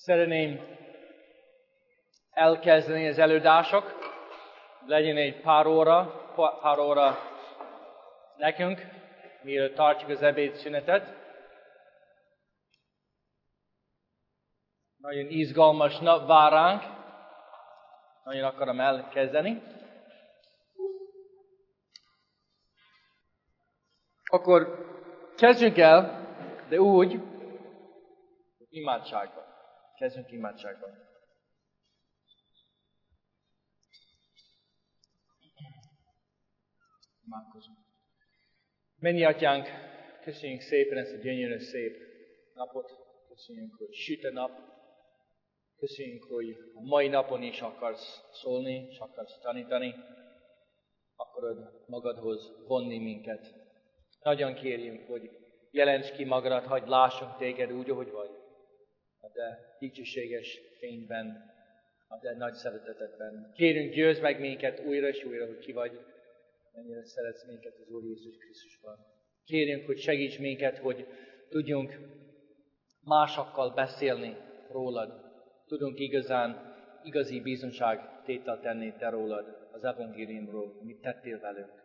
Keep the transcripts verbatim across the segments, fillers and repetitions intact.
Szeretném elkezdeni az előadások. Legyen egy pár óra, pár óra nekünk, mielőtt tartjuk az ebédszünetet. Nagyon izgalmas nap vár ránk. Nagyon akarom elkezdeni. Akkor kezdjünk el, de úgy, imádságban. Kezdjünk imádságban. Imádkozunk. Mennyi Atyánk, köszönjük szépen ezt a gyönyörű szép napot. Köszönjük, hogy süt a nap. Köszönjük, hogy a mai napon is akarsz szólni, és akarsz tanítani. Akarod magadhoz vonni minket. Nagyon kérjünk, hogy jelents ki magadat, hadd lássunk téged úgy, ahogy vagy. A te dicsőséges fényben, a te nagy szeretetedben. Kérünk, győzd meg minket újra és újra, hogy ki vagy. Mennyire szeretsz minket az Úr Jézus Krisztusban. Kérünk, hogy segíts minket, hogy tudjunk másokkal beszélni rólad. Tudunk igazán, igazi bizonságtételt tenni te rólad, az evangéliumról, mit tettél velünk.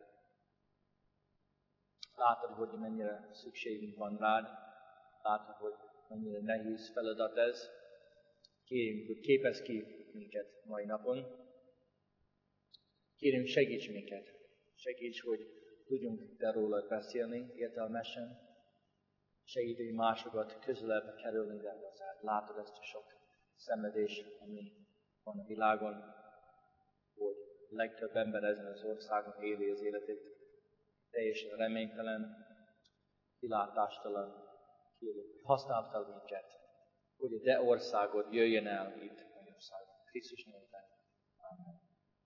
Látod, hogy mennyire szükségünk van rád. Látod, hogy mennyire nehéz feladat ez. Kérjünk, hogy képezz ki minket mai napon. Kérjünk, segíts minket. Segíts, hogy tudjunk te rólad beszélni értelmesen. Segíts, hogy másokat közelebb kerülni, de azért látod ezt a sok szenvedés, ami van a világon, hogy legtöbb ember ezen az országon éli az életét. Teljesen reménytelen, kilátástalan. Kérjük, használd fel minket, hogy a te országod jöjjön el itt Magyarországon. Krisztus nevében. Amen.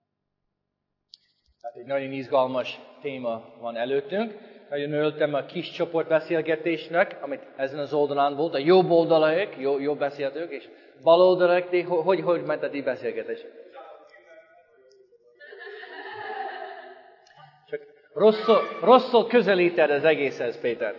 Tehát egy nagyon izgalmas téma van előttünk. Nagyon örültem a kis csoportbeszélgetésnek, amit ezen az oldalán volt. A jobb oldalak, jó, jó beszéltük, és bal oldalak, hogy, hogy, hogy ment a ti beszélgetés? Csak rosszul, rosszul közelíted az egészhez, Péter.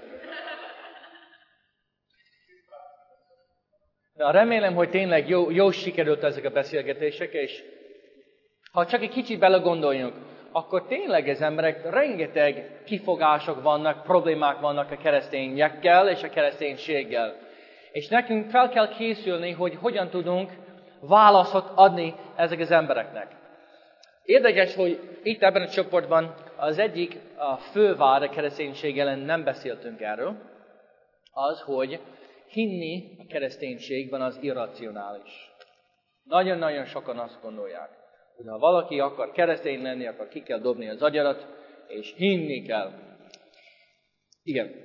Na, remélem, hogy tényleg jó, jó sikerült ezek a beszélgetések, és ha csak egy kicsit belegondoljunk, akkor tényleg az emberek rengeteg kifogások vannak, problémák vannak a keresztényekkel és a kereszténységgel. És nekünk fel kell készülni, hogy hogyan tudunk válaszot adni ezek az embereknek. Érdekes, hogy itt ebben a csoportban az egyik a fővád a kereszténység ellen nem beszéltünk erről, az, hogy hinni a kereszténységben az irracionális. Nagyon-nagyon sokan azt gondolják, hogy ha valaki akar keresztény lenni, akkor ki kell dobni az agyarat, és hinni kell. Igen.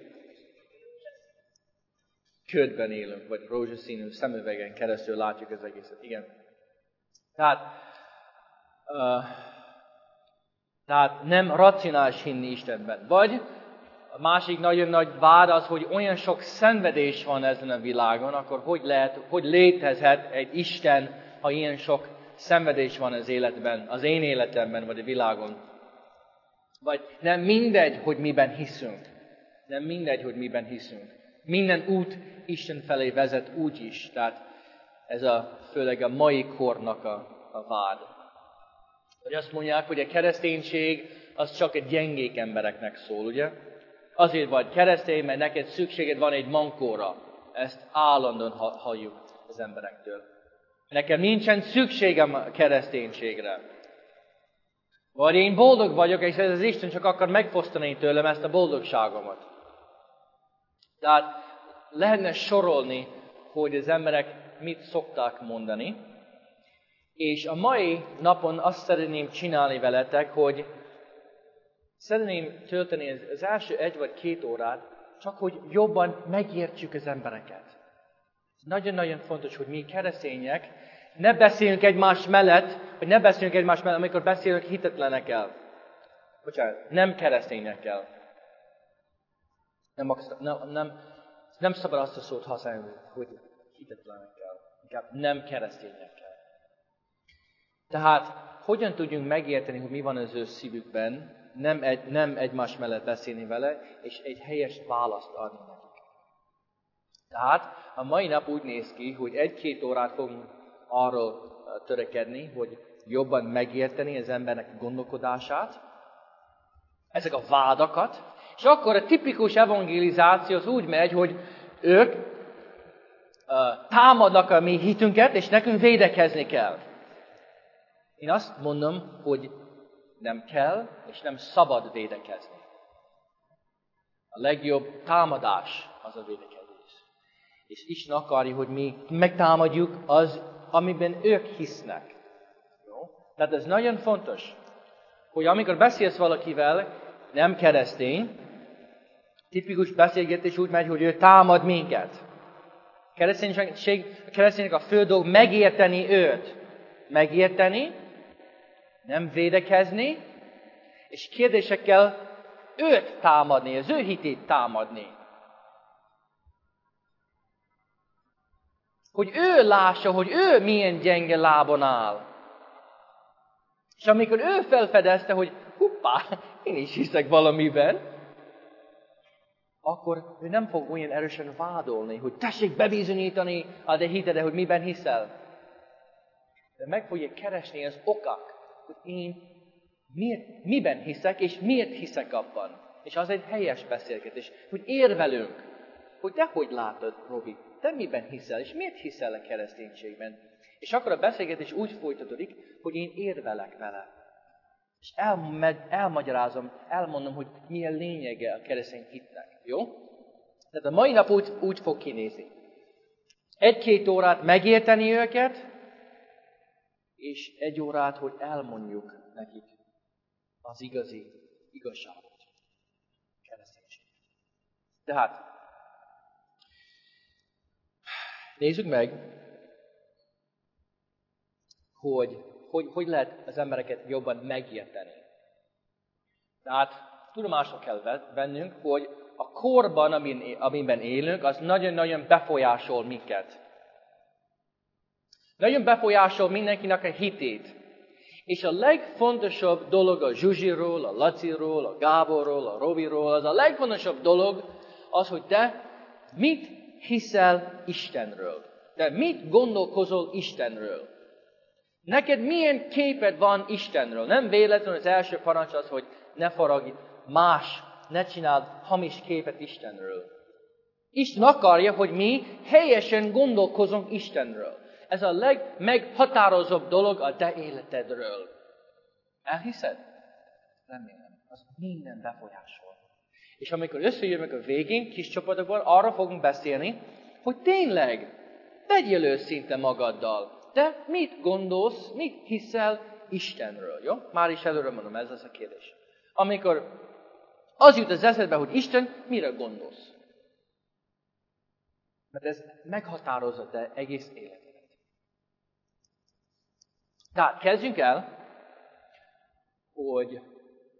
Ködben élünk, vagy rózsaszínű szemüvegen keresztül látjuk az egészet. Igen. Tehát, uh, tehát nem racionális hinni Istenben. Vagy a másik nagyon nagy vád az, hogy olyan sok szenvedés van ezen a világon, akkor hogy lehet, hogy létezhet egy Isten, ha ilyen sok szenvedés van az életben, az én életemben, vagy a világon. Vagy nem mindegy, hogy miben hiszünk. Nem mindegy, hogy miben hiszünk. Minden út Isten felé vezet úgy is. Tehát ez a, főleg a mai kornak a, a vád. Hogy azt mondják, hogy a kereszténység az csak egy gyengék embereknek szól, ugye? Azért vagy keresztény, mert neked szükséged van egy mankóra. Ezt állandóan halljuk az emberektől. Nekem nincsen szükségem a kereszténységre. Vagy én boldog vagyok, és ez az Isten csak akar megfosztani tőlem ezt a boldogságomat. Tehát lehetne sorolni, hogy az emberek mit szokták mondani. És a mai napon azt szeretném csinálni veletek, hogy szeretném tölteni az első egy vagy két órát, csak hogy jobban megértsük az embereket. Nagyon-nagyon fontos, hogy mi keresztények ne beszéljünk egymás mellett, vagy ne beszéljünk egymás mellett, amikor beszélünk hitetlenekkel. Bocsánat, nem keresztényekkel. Nem, nem, nem, nem szabad azt a szót használni, hogy hitetlenekkel. Inkább nem keresztényekkel. Tehát, hogyan tudjunk megérteni, hogy mi van az ő szívükben, nem, egy, nem egymás mellett beszélni vele, és egy helyes választ adni nekik. Tehát a mai nap úgy néz ki, hogy egy-két órát fogunk arról törekedni, hogy jobban megérteni az embernek gondolkodását, ezek a vádakat, és akkor a tipikus evangelizáció az úgy megy, hogy ők uh, támadnak a mi hitünket, és nekünk védekezni kell. Én azt mondom, hogy nem kell, és nem szabad védekezni. A legjobb támadás az a védekezés. És Isten akarja, hogy mi megtámadjuk az, amiben ők hisznek. Jó? Tehát ez nagyon fontos, hogy amikor beszélsz valakivel, nem keresztény, tipikus beszélgetés úgy megy, hogy ő támad minket. Kereszténység, a kereszténynek a fő dolog megérteni őt. Megérteni, nem védekezni, és kérdésekkel őt támadni, az ő hitét támadni. Hogy ő lássa, hogy ő milyen gyenge lábon áll. És amikor ő felfedezte, hogy hoppá, én is hiszek valamiben, akkor ő nem fog olyan erősen vádolni, hogy tessék bebizonyítani a te hitedet, hogy miben hiszel. De meg fogja keresni az okak, hogy én miért, miben hiszek, és miért hiszek abban. És az egy helyes beszélgetés, hogy érvelünk, hogy te hogy látod, Robi, te miben hiszel, és miért hiszel a kereszténységben. És akkor a beszélgetés úgy folytatódik, hogy én érvelek vele. És elmed, elmagyarázom, elmondom, hogy mi a lényege a keresztény hitnek. Jó? Tehát a mai nap úgy, úgy fog kinézni. Egy-két órát megérteni őket, és egy órát, hogy elmondjuk nekik az igazi igazságot. Kereszténység. Tehát, nézzük meg, hogy hogy, hogy lehet az embereket jobban megérteni. Tehát tudomásra kell vennünk, hogy a korban, amin, amiben élünk, az nagyon-nagyon befolyásol minket. Nagyon befolyásol mindenkinek a hitét. És a legfontosabb dolog a Zsuzsiról, a Laciról, a Gáborról, a Robiról, az a legfontosabb dolog az, hogy te mit hiszel Istenről. Te mit gondolkozol Istenről. Neked milyen képed van Istenről? Nem véletlenül az első parancs az, hogy ne faragj más, ne csináld hamis képet Istenről. Isten akarja, hogy mi helyesen gondolkozunk Istenről. Ez a legmeghatározóbb dolog a te életedről. Elhiszed? Remélem. Az minden befolyásol. És amikor összejövünk a végén, kis csapatokban, arra fogunk beszélni, hogy tényleg tegyél őszinte magaddal. Te mit gondolsz, mit hiszel Istenről, jó? Már is előre mondom, ez az a kérdés. Amikor az jut az eszedbe, hogy Isten, mire gondolsz? Mert ez meghatározza te egész életedet. Tehát kezdjünk el, hogy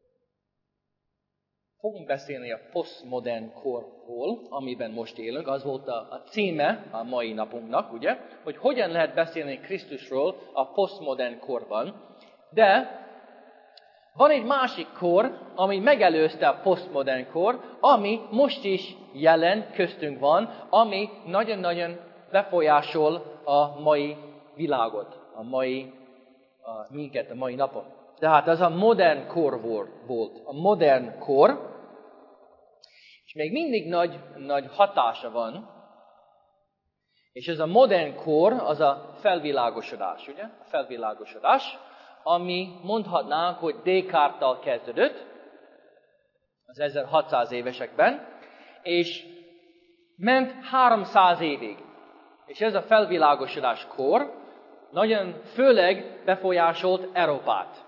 fogunk beszélni a posztmodern korról, amiben most élünk. Az volt a, a címe a mai napunknak, ugye? Hogy hogyan lehet beszélni Krisztusról a posztmodern korban. De van egy másik kor, ami megelőzte a posztmodern kor, ami most is jelen köztünk van, ami nagyon-nagyon befolyásol a mai világot, a mai, a, minket a mai napon. Tehát az a modern kor volt. A modern kor, és még mindig nagy, nagy hatása van, és ez a modern kor, az a felvilágosodás, ugye? A felvilágosodás, ami mondhatnánk, hogy Descartes-tal kezdődött, az ezerhatszáz évesekben, és ment háromszáz évig. És ez a felvilágosodás kor nagyon főleg befolyásolt Európát.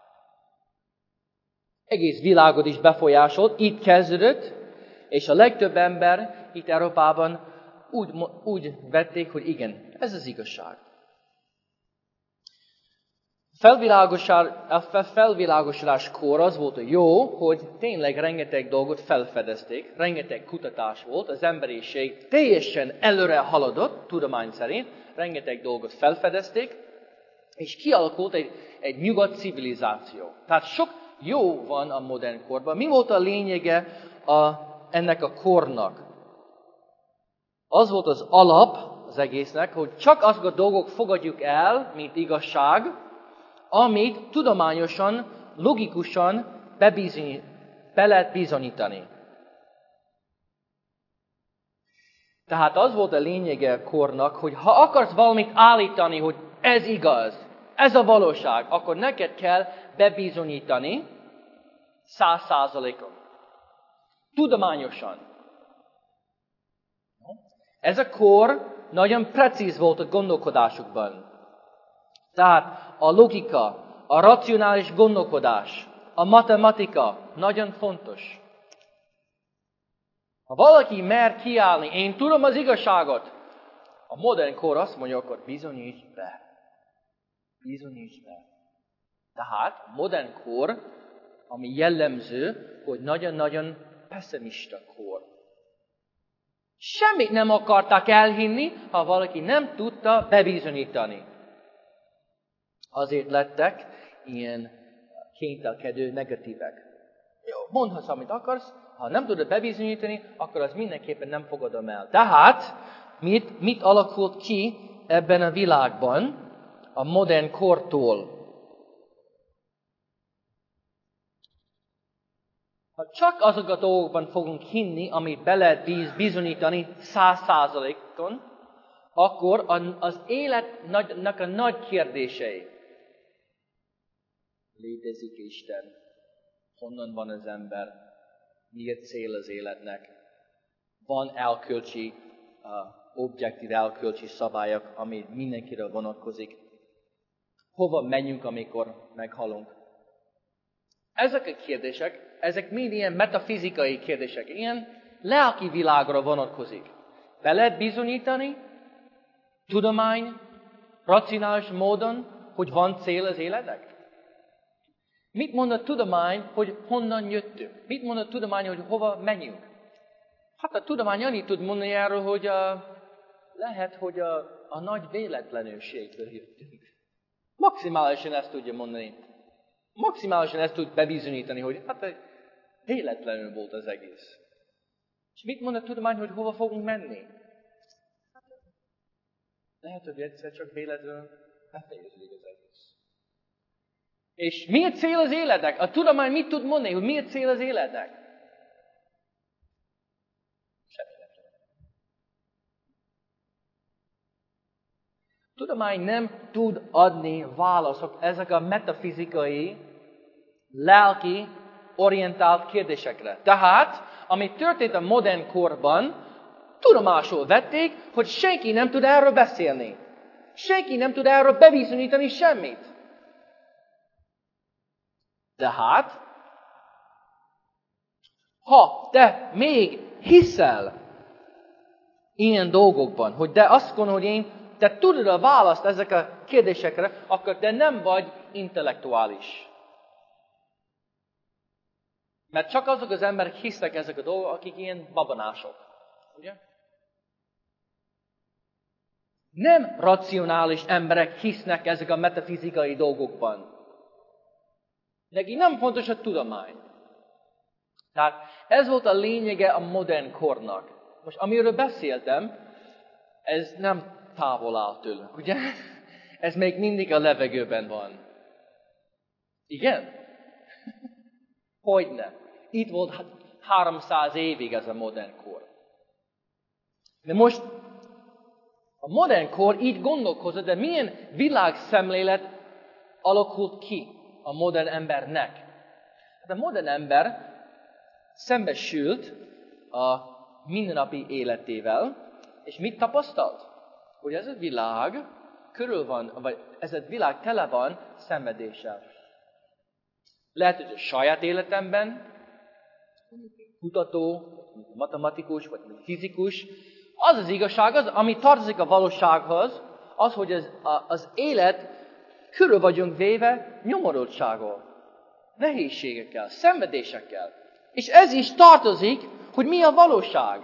Egész világot is befolyásolt, itt kezdődött, és a legtöbb ember itt Európában úgy, úgy vették, hogy igen, ez az igazság. A felvilágosodáskor az volt a jó, hogy tényleg rengeteg dolgot felfedezték, rengeteg kutatás volt, az emberiség teljesen előre haladott, tudomány szerint, rengeteg dolgot felfedezték, és kialakult egy, egy nyugodt civilizáció. Tehát sok jó van a modern korban. Mi volt a lényege a, ennek a kornak? Az volt az alap az egésznek, hogy csak azok a dolgok fogadjuk el, mint igazság, amit tudományosan, logikusan bebizony, be lehet bizonyítani. Tehát az volt a lényege a kornak, hogy ha akarsz valamit állítani, hogy ez igaz, ez a valóság, akkor neked kell bebizonyítani száz százalékon. Tudományosan. Ez a kor nagyon precíz volt a gondolkodásukban. Tehát a logika, a racionális gondolkodás, a matematika nagyon fontos. Ha valaki mer kiállni, én tudom az igazságot, a modern kor azt mondja, akkor bizonyíts be. Bizonyíts be. Tehát a modern kor, ami jellemző, hogy nagyon-nagyon pessimista kor. Semmit nem akarták elhinni, ha valaki nem tudta bebizonyítani. Azért lettek ilyen kénytelkedő negatívek. Jó, mondhatsz, amit akarsz, ha nem tudod bebizonyítani, akkor az mindenképpen nem fogadom el. Tehát, mit, mit alakult ki ebben a világban a modern kortól? Ha csak azok a dolgokban fogunk hinni, amit be lehet bizonyítani száz százalékon, akkor az életnek a nagy kérdései. Létezik Isten? Honnan van az ember? Mi a cél az életnek? Van elkölcsi, uh, objektív elkölcsi szabályok, ami mindenkire vonatkozik. Hova menjünk, amikor meghalunk? Ezek a kérdések, ezek mind ilyen metafizikai kérdések, ilyen lelki világra vonatkozik. Be lehet bizonyítani, tudomány, racionális módon, hogy van cél az életnek? Mit mond a tudomány, hogy honnan jöttünk? Mit mond a tudomány, hogy hova menjünk? Hát a tudomány annyit tud mondani erről, hogy a, lehet, hogy a, a nagy véletlenőségből jöttünk. Maximálisan ezt tudja mondani. Maximálisan ezt tud bebizonyítani, hogy hát véletlenül volt az egész. És mit mond a tudomány, hogy hova fogunk menni? Lehet, hogy egyszer csak véletlenül befejeződik az egész. És mi a cél az életnek? A tudomány mit tud mondani, hogy mi a cél az életnek? Semmi nem tudom. A tudomány nem tud adni válaszok ezek a metafizikai, lelki, orientált kérdésekre. Tehát, ami történt a modern korban, tudomásul vették, hogy senki nem tud erről beszélni. Senki nem tud erről bebizonyítani semmit. De hát, ha te még hiszel ilyen dolgokban, hogy te azt gondolod, hogy én, te tudod a választ ezek a kérdésekre, akkor te nem vagy intellektuális. Mert csak azok az emberek hisznek ezek a dolgok, akik ilyen babonások. Ugye? Nem racionális emberek hisznek ezek a metafizikai dolgokban. Neki nem fontos a tudomány. Tehát ez volt a lényege a modern kornak. Most amiről beszéltem, ez nem távol áll tőle, ugye? Ez még mindig a levegőben van. Igen? Hogyne. Itt volt háromszáz évig ez a modern kor. De most a modern kor így gondolkozott, de milyen világszemlélet alakult ki a modern embernek? Hát a modern ember szembesült a mindennapi életével, és mit tapasztalt? Hogy ez a világ körül van, vagy ez a világ tele van szenvedéssel. Lehet, hogy a saját életemben, kutató, matematikus, vagy fizikus, az az igazság, az, ami tartozik a valósághoz, az, hogy az, az élet körül vagyunk véve nyomorultsággal, nehézségekkel, szenvedésekkel. És ez is tartozik, hogy mi a valóság.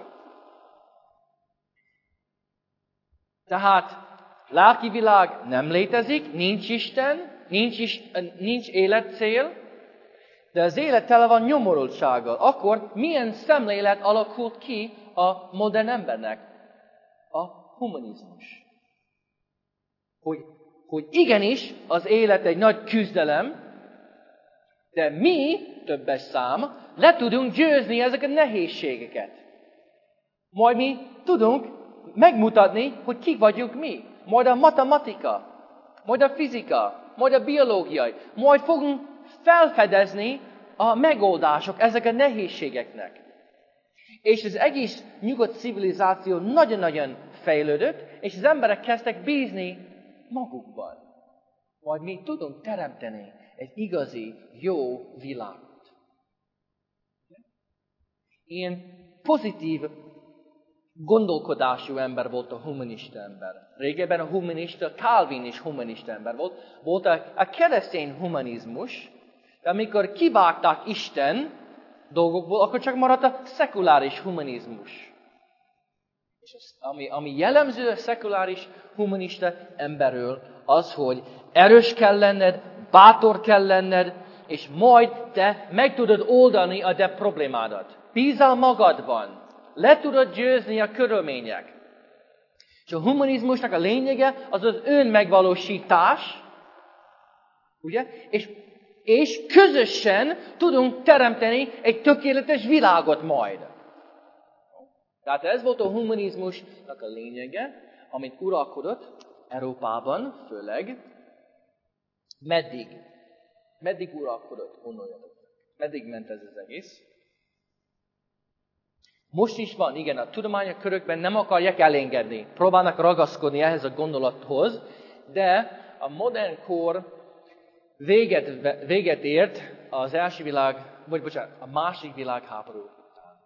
Tehát lelki világ nem létezik, nincs Isten, nincs, is, nincs életcél, de az élet tele van nyomorultsággal. Akkor milyen szemlélet alakult ki a modern embernek? a humanizmus. Hogy, hogy igenis az élet egy nagy küzdelem, de mi, többes szám, le tudunk győzni ezeket a nehézségeket. Majd mi tudunk megmutatni, hogy ki vagyunk mi. Majd a matematika, majd a fizika, majd a biológiai, majd fogunk felfedezni a megoldások ezek a nehézségeknek. És az egész nyugodt civilizáció nagyon-nagyon fejlődött, és az emberek kezdtek bízni magukban. Majd mi tudunk teremteni egy igazi, jó világot. Ilyen pozitív gondolkodású ember volt a humanista ember. Régebben a humanista, Calvin is humanista ember volt. Volt a, a keresztény humanizmus, de amikor kivágták Isten dolgokból, akkor csak maradt a szekuláris humanizmus. És az, ami, ami jellemző a szekuláris humanista emberről, az, hogy erős kell lenned, bátor kell lenned, és majd te meg tudod oldani a te problémádat. Bízzál magadban. Le tudod győzni a körülmények. És a humanizmusnak a lényege az az önmegvalósítás, ugye? És, és közösen tudunk teremteni egy tökéletes világot majd. Tehát ez volt a humanizmusnak a lényege, amit uralkodott Európában, főleg. Meddig? Meddig uralkodott? Gondoljatok. Meddig ment ez az egész? Most is van, igen, a tudományos körökben nem akarják elengedni. Próbálnak ragaszkodni ehhez a gondolathoz, de a modern kor véget, véget ért az első világ, vagy bocsánat, a második világháború után.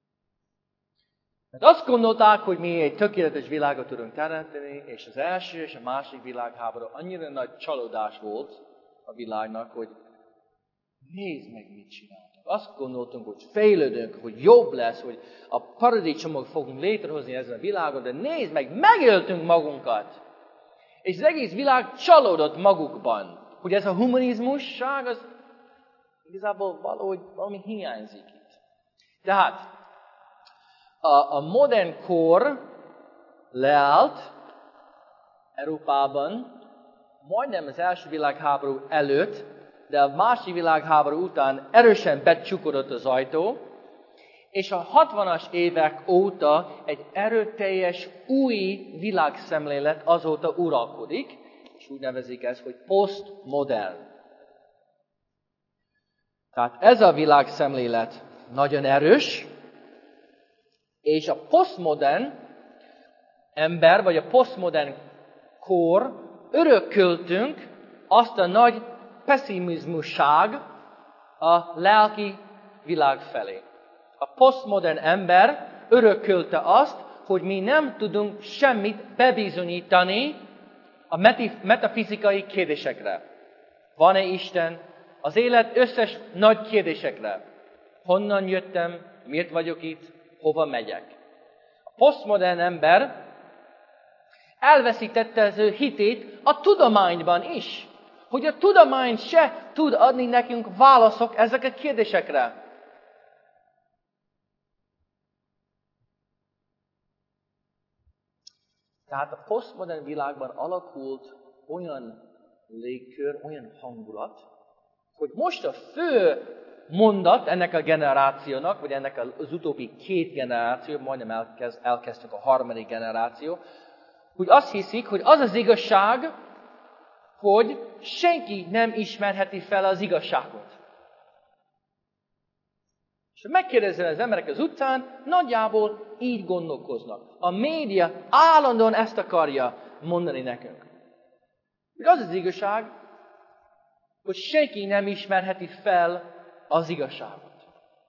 Mert azt gondolták, hogy mi egy tökéletes világot tudunk teremteni, és az első és a második világháború annyira nagy csalódás volt a világnak, hogy nézd meg, mit csináltak. Azt gondoltunk, hogy fejlődünk, hogy jobb lesz, hogy a paradicsomot fogunk létrehozni ezen a világon, de nézd meg, megöltünk magunkat. És az egész világ csalódott magukban, hogy ez a humanizmusság, az igazából valahogy valami hiányzik itt. Tehát a, a modern kor leállt Európában, majdnem az első világháború előtt, de a második világháború után erősen becsukódott az ajtó, és a hatvanas évek óta egy erőteljes új világszemlélet azóta uralkodik, és úgy nevezik ezt, hogy posztmodern. Tehát ez a világszemlélet nagyon erős, és a posztmodern ember, vagy a posztmodern kor örököltünk azt a nagy pessimizmusság a lelki világ felé. A posztmodern ember örökölte azt, hogy mi nem tudunk semmit bebizonyítani a metafizikai kérdésekre. Van-e Isten? Az élet összes nagy kérdésekre. Honnan jöttem? Miért vagyok itt? Hova megyek? A posztmodern ember elveszítette az ő hitét a tudományban is. Hogy a tudomány se tud adni nekünk válaszok ezek a kérdésekre. Tehát a posztmodern világban alakult olyan légkör, olyan hangulat, hogy most a fő mondat ennek a generációnak, vagy ennek az utóbbi két generáció, majdnem elkezd, elkezdtük a harmadik generáció, hogy azt hiszik, hogy az az igazság, hogy senki nem ismerheti fel az igazságot. És ha megkérdezel az emberek az utcán, nagyjából így gondolkoznak. A média állandóan ezt akarja mondani nekünk. Hogy az az igazság, hogy senki nem ismerheti fel az igazságot.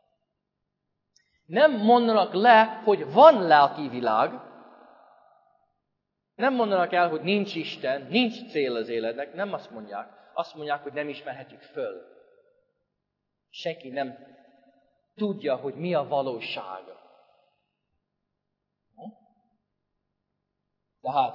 Nem mondanak le, hogy van lelki világ, nem mondanak el, hogy nincs Isten, nincs cél az életnek, nem azt mondják. Azt mondják, hogy nem ismerhetjük föl. Senki nem tudja, hogy mi a valóság. Tehát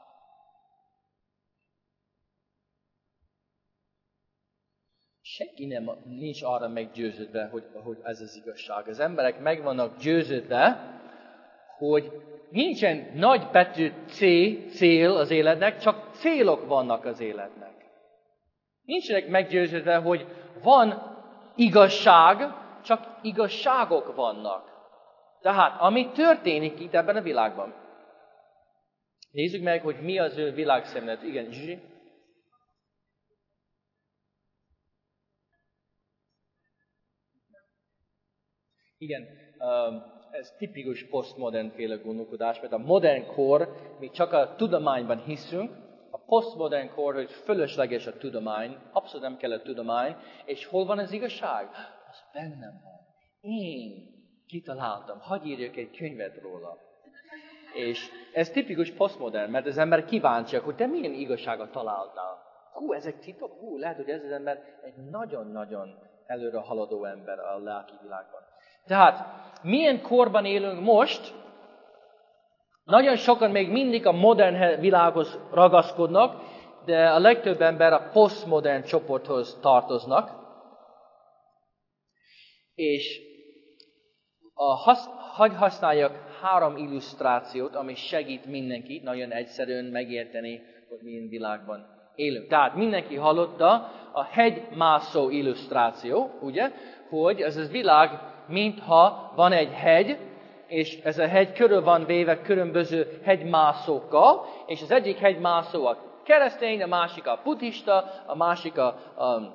senki nem nincs arra meggyőződve, hogy, hogy ez az igazság. Az emberek meg vannak győződve, hogy nincsen nagy betű C, cél az életnek, csak célok vannak az életnek. Nincsenek meggyőződve, hogy van igazság, csak igazságok vannak. Tehát, ami történik itt ebben a világban. Nézzük meg, hogy mi az ő világszemlélet. Igen, Zsuzsi? Igen, ez tipikus posztmodern féle gondolkodás, mert a modern kor, mi csak a tudományban hiszünk, a posztmodern kor, hogy fölösleges a tudomány, abszolút nem kell a tudomány, és hol van az igazság? Az bennem van. Én kitaláltam, hadd írjak egy könyvet róla. És ez tipikus posztmodern, mert az ember kíváncsiak, hogy te milyen igazságot találtál. Hú, ezek titok, hú, lehet, hogy ez az ember egy nagyon-nagyon előre haladó ember a lelki világban. Tehát, milyen korban élünk most? Nagyon sokan még mindig a modern világhoz ragaszkodnak, de a legtöbb ember a posztmodern csoporthoz tartoznak. És a hasz, hagy használjak három illusztrációt, ami segít mindenkit nagyon egyszerűen megérteni, hogy milyen világban élünk. Tehát mindenki hallotta a hegymászó illusztráció, ugye? Hogy ez a világ, mintha van egy hegy, és ez a hegy körül van véve különböző hegymászókkal, és az egyik hegymászó a keresztény, a másik a buddhista, a másik a, a, a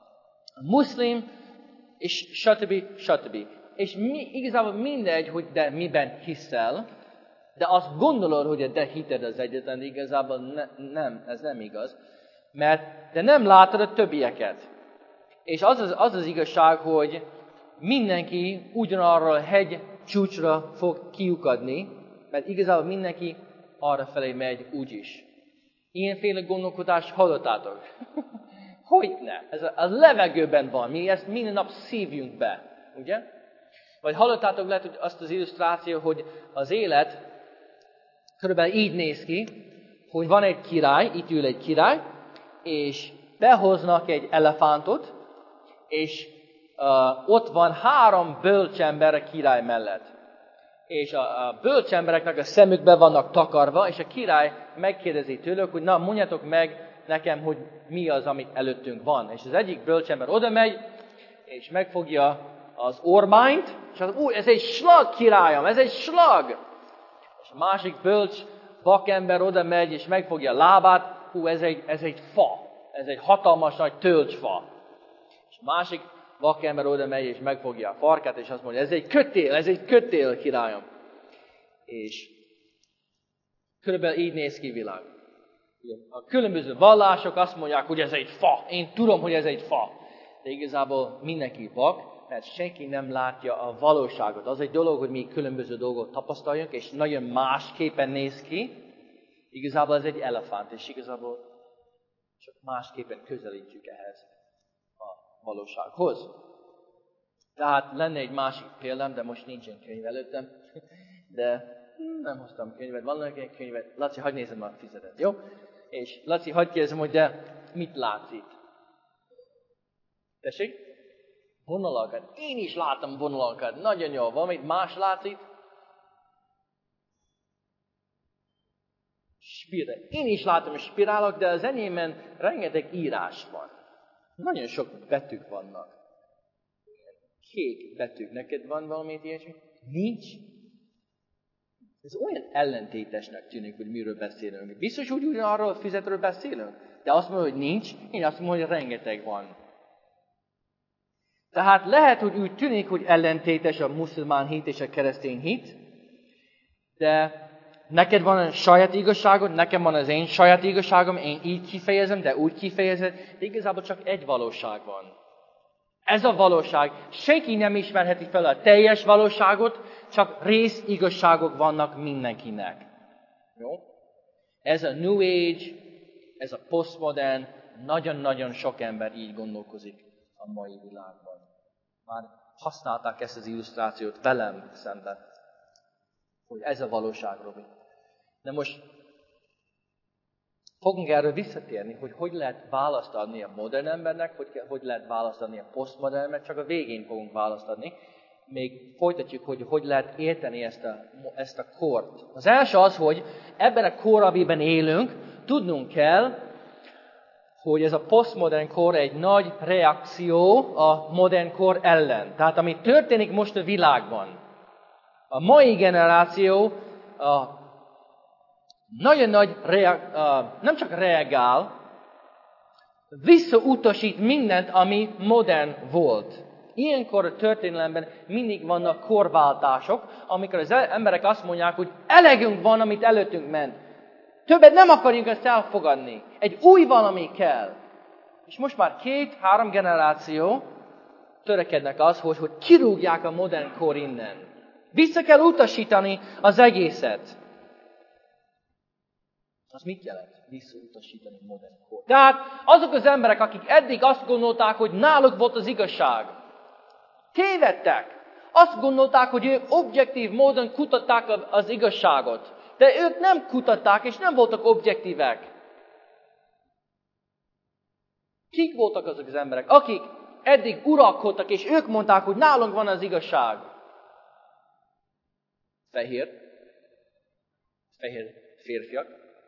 muszlim, és stb. stb. És mi, igazából mindegy, hogy de miben hiszel, de azt gondolod, hogy a te hited az egyetlen, de igazából ne, nem, ez nem igaz. Mert te nem látod a többieket. És az az, az az igazság, hogy mindenki ugyanarra a hegy csúcsra fog kiukadni, mert igazából mindenki arra felé megy úgyis. Ilyenféle gondolkodást hallottátok? Hogyne? Ez a, a levegőben van, mi ezt minden nap szívjunk be, ugye? Vagy hallottátok lehet, hogy azt az illusztráció, hogy az élet körülbelül így néz ki, hogy van egy király, itt ül egy király, és behoznak egy elefántot, és uh, ott van három bölcsember a király mellett. És a, a bölcsembereknek a szemükbe vannak takarva, és a király megkérdezi tőlük, hogy na, mondjatok meg nekem, hogy mi az, amit előttünk van. És az egyik bölcsember oda megy, és megfogja az ormányt, és az, új, ez egy slag, királyom, ez egy slag! És a másik bölcs vakember oda megy, és megfogja a lábát, hú, ez egy, ez egy fa, ez egy hatalmas nagy tölcsfa. És a másik vakember oda megy, és megfogja a farkát, és azt mondja, ez egy kötél, ez egy kötél, királyom. És körülbelül így néz ki világ. A különböző vallások azt mondják, hogy ez egy fa. Én tudom, hogy ez egy fa. De igazából mindenki vak, mert senki nem látja a valóságot. Az egy dolog, hogy mi különböző dolgot tapasztaljunk, és nagyon másképpen néz ki. Igazából ez egy elefánt, és igazából csak másképpen közelítjük ehhez a valósághoz. Tehát lenne egy másik példám, de most nincsen könyv előttem. De nem hoztam könyvet, van egy könyvet. Laci, hagyd nézem a fizetet, jó? És Laci, hagyd kérdezem, hogy de mit látsz itt? Tessék? Vonalakat. Én is látom vonalakat. Nagyon jó. Valamit más látsz itt? Spirál. Én is látom spirálok, de az enyémben rengeteg írás van. Nagyon sok betűk vannak. Kék betűk. Neked van valamit ilyesmi? Nincs? Ez olyan ellentétesnek tűnik, hogy miről beszélünk. Biztos, hogy ugyanarról a fizetről beszélünk? De azt mondja, hogy nincs, én azt mondom, hogy rengeteg van. Tehát lehet, hogy úgy tűnik, hogy ellentétes a muszlimán hit és a keresztény hit, de neked van a saját igazságod, nekem van az én saját igazságom, én így kifejezem, de úgy kifejezem, de igazából csak egy valóság van. Ez a valóság. Senki nem ismerheti fel a teljes valóságot, csak rész igazságok vannak mindenkinek. Jó? Ez a New Age, ez a postmodern, nagyon-nagyon sok ember így gondolkozik a mai világban. Már használták ezt az illusztrációt velem szemben, hogy ez a valóság, Robi. De most fogunk erről visszatérni, hogy hogy lehet választ adni a modern embernek, hogy, hogy lehet választ adni a posztmodern embernek, csak a végén fogunk választ adni. még folytatjuk, hogy hogy lehet érteni ezt a, ezt a kort. Az első az, hogy ebben a kor, amiben élünk, tudnunk kell, hogy ez a posztmodern kor egy nagy reakció a modern kor ellen. Tehát ami történik most a világban, a mai generáció a nagyon nagy, reak- a, nem csak reagál, visszautasít mindent, ami modern volt. Ilyenkor a történelemben mindig vannak korváltások, amikor az emberek azt mondják, hogy elegünk van, amit előttünk ment. Többet nem akarjuk ezt elfogadni. Egy új valami kell. És most már két-három generáció törekednek az, hogy, hogy kirúgják a modern kor innen. Vissza kell utasítani az egészet. Az mit jelent? Visszautasítani a modern kor. Tehát azok az emberek, akik eddig azt gondolták, hogy náluk volt az igazság, tévedtek. Azt gondolták, hogy ők objektív módon kutatták az igazságot. De ők nem kutatták, és nem voltak objektívek. Kik voltak azok az emberek, akik eddig uralkodtak, és ők mondták, hogy nálunk van az igazság? Fehér. Fehér férfiak.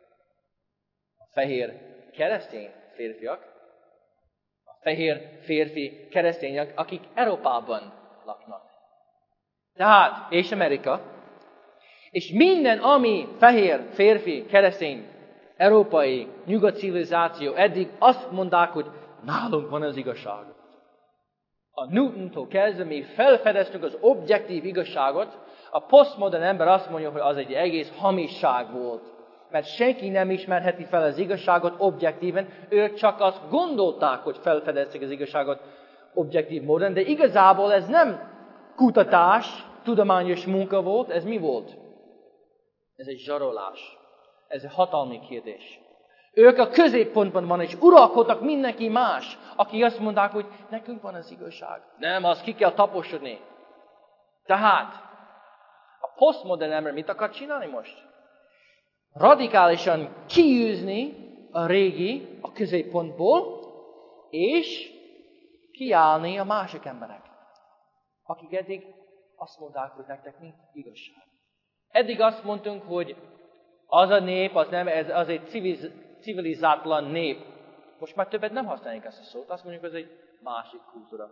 Fehér keresztény férfiak. A fehér férfi keresztények, akik Európában laknak. Tehát, és Amerika. És minden, ami fehér férfi keresztény, európai, nyugat civilizáció, eddig azt mondták, hogy nálunk van az igazság. A Newtontól kezdve mi felfedeztünk az objektív igazságot, a posztmodern ember azt mondja, hogy az egy egész hamisság volt. Mert senki nem ismerheti fel az igazságot objektíven, ők csak azt gondolták, hogy felfedezték az igazságot objektív módon, de igazából ez nem kutatás, tudományos munka volt, ez mi volt? Ez egy zsarolás. Ez egy hatalmi kérdés. Ők a középpontban van, és uralkodtak mindenki más, aki azt mondták, hogy nekünk van az igazság. Nem, azt ki kell taposodni. Tehát, a posztmodern ember mit akar csinálni most? Radikálisan kiűzni a régi, a középpontból, és kiállni a másik emberek, akik eddig azt mondták, hogy nektek nincs igazság. Eddig azt mondtunk, hogy az a nép, az, nem, ez, az egy civiliz, civilizátlan nép. Most már többet nem használjuk ezt a szót, azt mondjuk, hogy ez egy másik kultúra.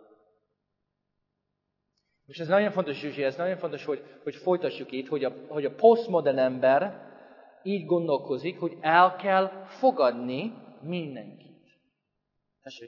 És ez nagyon fontos, Zsuzsi, ez nagyon fontos, hogy, hogy folytassuk itt, hogy a, hogy a posztmodern ember így gondolkozik, hogy el kell fogadni mindenkit. Tessék.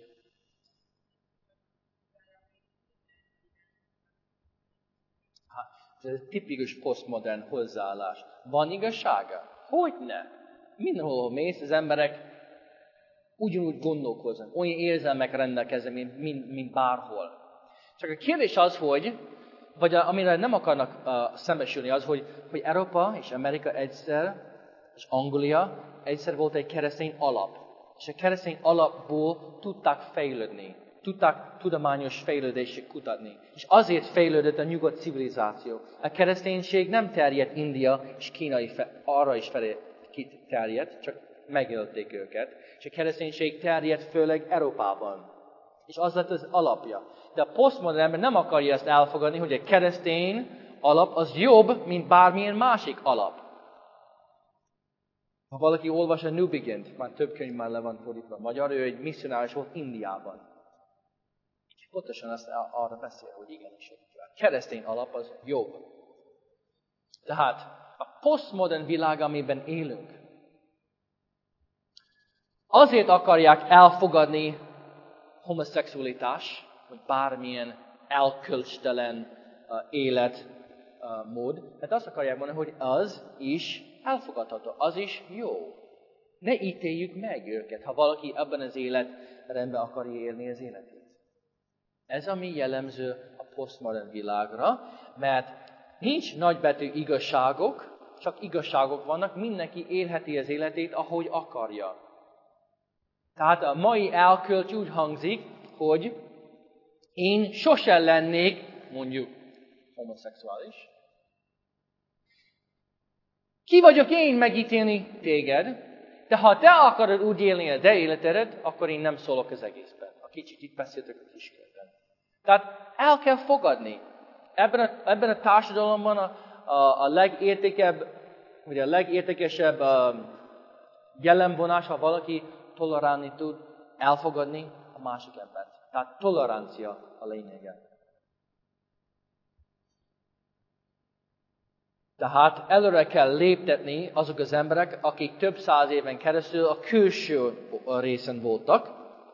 Hát, ez egy tipikus posztmodern hozzáállás. Van igazsága? Hogyne? Mindenhol mész, az emberek ugyanúgy gondolkoznak, olyan érzelmek rendelkeznek, mint, mint, mint bárhol. Csak a kérdés az, hogy, vagy amire nem akarnak uh, szembesülni, az, hogy, hogy Európa és Amerika egyszer, és Anglia egyszer volt egy keresztény alap. És a keresztény alapból tudták fejlődni. Tudták tudományos fejlődését kutatni. És azért fejlődött a nyugat civilizáció. A kereszténység nem terjedt India és kínai fe, arra is felé terjedt, csak megölték őket. És a kereszténység terjedt főleg Európában. És az lett az alapja. De a posztmodern ember nem akarja ezt elfogadni, hogy a keresztény alap az jobb, mint bármilyen másik alap. Ha valaki olvas a New Begin-t, már több könyv már le van fordítva magyar, ő egy misszionáris volt Indiában. És pontosan azt arra beszél, hogy igenis, a keresztény alap az jobb. Tehát a posztmodern világ, amiben élünk, azért akarják elfogadni homoszexualitás, vagy bármilyen elkölcstelen uh, életmód, uh, mert azt akarják mondani, hogy az is elfogadható, az is jó. Ne ítéljük meg őket, ha valaki ebben az életrendben akarja élni az életét. Ez a mi jellemző a posztmodern világra, mert nincs nagybetű igazságok, csak igazságok vannak, mindenki élheti az életét, ahogy akarja. Tehát a mai elkölcs úgy hangzik, hogy én sosem lennék, mondjuk, homoszexuális. Ki vagyok én megítélni téged, de ha te akarod úgy élni a te életedet, akkor én nem szólok az egészben. A kicsit itt beszéltek a kísérletben. Tehát el kell fogadni. ebben a, ebben a társadalomban a, a, a legértékebb, vagy a legértékesebb a jellemvonás, ha valaki tolerálni tud, elfogadni a másik embert. Tehát tolerancia a lényege. Tehát előre kell léptetni azok az emberek, akik több száz éven keresztül a külső részen voltak.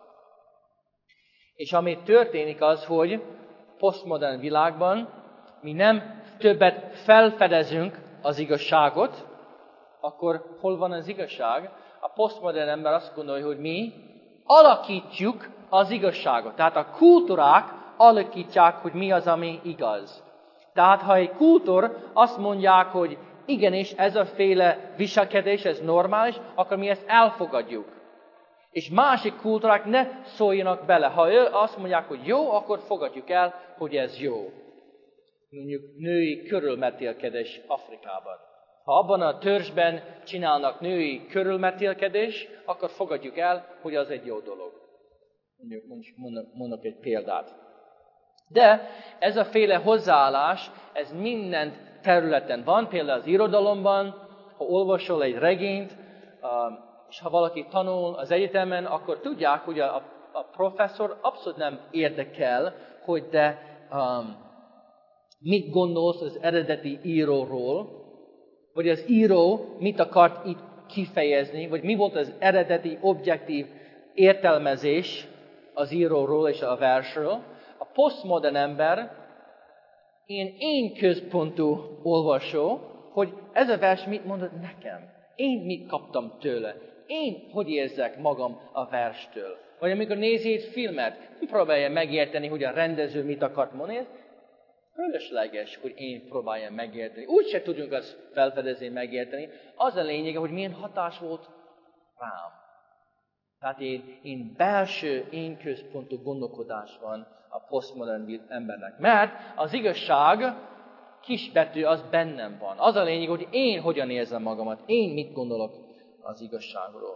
És ami történik az, hogy posztmodern világban mi nem többet felfedezünk az igazságot, akkor hol van az igazság? A posztmodern ember azt gondolja, hogy mi alakítjuk az igazságot. Tehát a kultúrák alakítják, hogy mi az, ami igaz. Tehát ha egy kultúr azt mondják, hogy igenis ez a féle viselkedés, ez normális, akkor mi ezt elfogadjuk. És másik kultúrák ne szóljanak bele. Ha ő azt mondják, hogy jó, akkor fogadjuk el, hogy ez jó. Mondjuk női körülmetélkedés Afrikában. Ha abban a törzsben csinálnak női körülmetélkedés, akkor fogadjuk el, hogy az egy jó dolog. Mondjuk, mondok egy példát. De ez a féle hozzáállás, ez minden területen van, például az irodalomban, ha olvasol egy regényt, és ha valaki tanul az egyetemen, akkor tudják, hogy a, a professzor abszolút nem érdekel, hogy te um, mit gondolsz az eredeti íróról, vagy az író mit akart itt kifejezni, vagy mi volt az eredeti objektív értelmezés az íróról és a versről. A posztmodern ember ilyen én központú olvasó, hogy ez a vers mit mondott nekem, én mit kaptam tőle, én hogy érzek magam a verstől. Vagy amikor nézi egy filmet, nem próbálja megérteni, hogy a rendező mit akart mondani, fölösleges, hogy én próbáljam megérteni. Úgyse tudunk azt felfedezni, megérteni. Az a lényege, hogy milyen hatás volt rám. Tehát én, én belső, én központú gondolkodás van a posztmodern embernek. Mert az igazság kisbetű, az bennem van. Az a lényeg, hogy én hogyan érzem magamat, én mit gondolok az igazságról.